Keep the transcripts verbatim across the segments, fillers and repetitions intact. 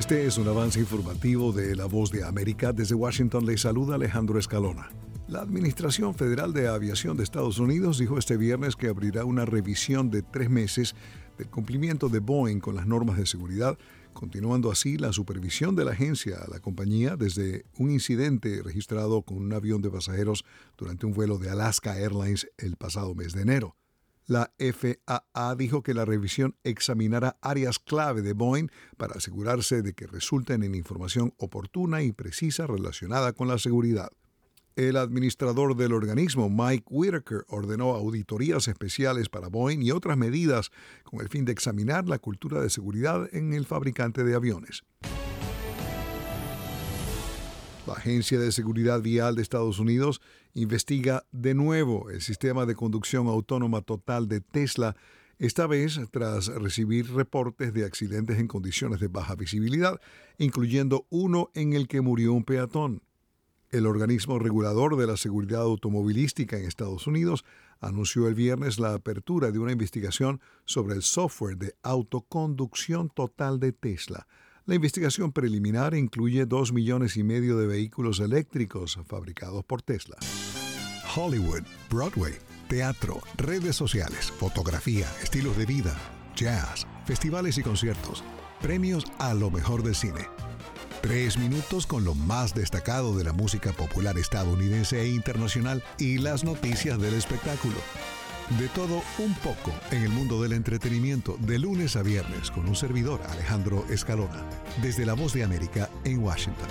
Este es un avance informativo de La Voz de América. Desde Washington le saluda Alejandro Escalona. La Administración Federal de Aviación de Estados Unidos dijo este viernes que abrirá una revisión de tres meses del cumplimiento de Boeing con las normas de seguridad, continuando así la supervisión de la agencia a la compañía desde un incidente registrado con un avión de pasajeros durante un vuelo de Alaska Airlines el pasado mes de enero. La F A A dijo que la revisión examinará áreas clave de Boeing para asegurarse de que resulten en información oportuna y precisa relacionada con la seguridad. El administrador del organismo, Mike Whitaker, ordenó auditorías especiales para Boeing y otras medidas con el fin de examinar la cultura de seguridad en el fabricante de aviones. La Agencia de Seguridad Vial de Estados Unidos investiga de nuevo el sistema de conducción autónoma total de Tesla, esta vez tras recibir reportes de accidentes en condiciones de baja visibilidad, incluyendo uno en el que murió un peatón. El organismo regulador de la seguridad automovilística en Estados Unidos anunció el viernes la apertura de una investigación sobre el software de autoconducción total de Tesla. La investigación preliminar incluye dos millones y medio de vehículos eléctricos fabricados por Tesla. Hollywood, Broadway, teatro, redes sociales, fotografía, estilos de vida, jazz, festivales y conciertos, premios a lo mejor del cine. Tres minutos con lo más destacado de la música popular estadounidense e internacional y las noticias del espectáculo. De todo un poco en el mundo del entretenimiento, de lunes a viernes, con un servidor, Alejandro Escalona, desde La Voz de América en Washington.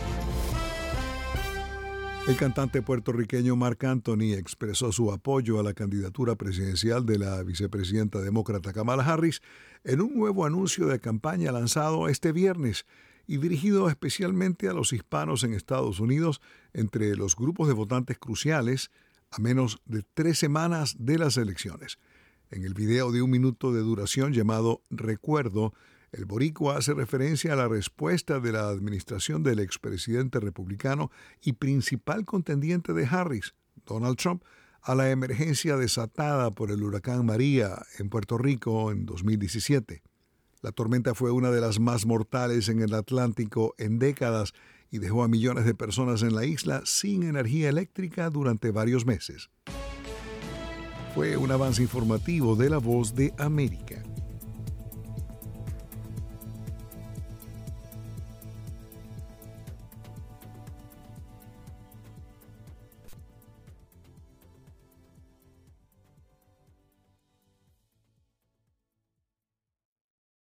El cantante puertorriqueño Marc Anthony expresó su apoyo a la candidatura presidencial de la vicepresidenta demócrata Kamala Harris en un nuevo anuncio de campaña lanzado este viernes y dirigido especialmente a los hispanos en Estados Unidos entre los grupos de votantes cruciales a menos de tres semanas de las elecciones. En el video de un minuto de duración llamado Recuerdo, el boricua hace referencia a la respuesta de la administración del expresidente republicano y principal contendiente de Harris, Donald Trump, a la emergencia desatada por el huracán María en Puerto Rico en dos mil diecisiete. La tormenta fue una de las más mortales en el Atlántico en décadas y dejó a millones de personas en la isla sin energía eléctrica durante varios meses. Fue un avance informativo de La Voz de América.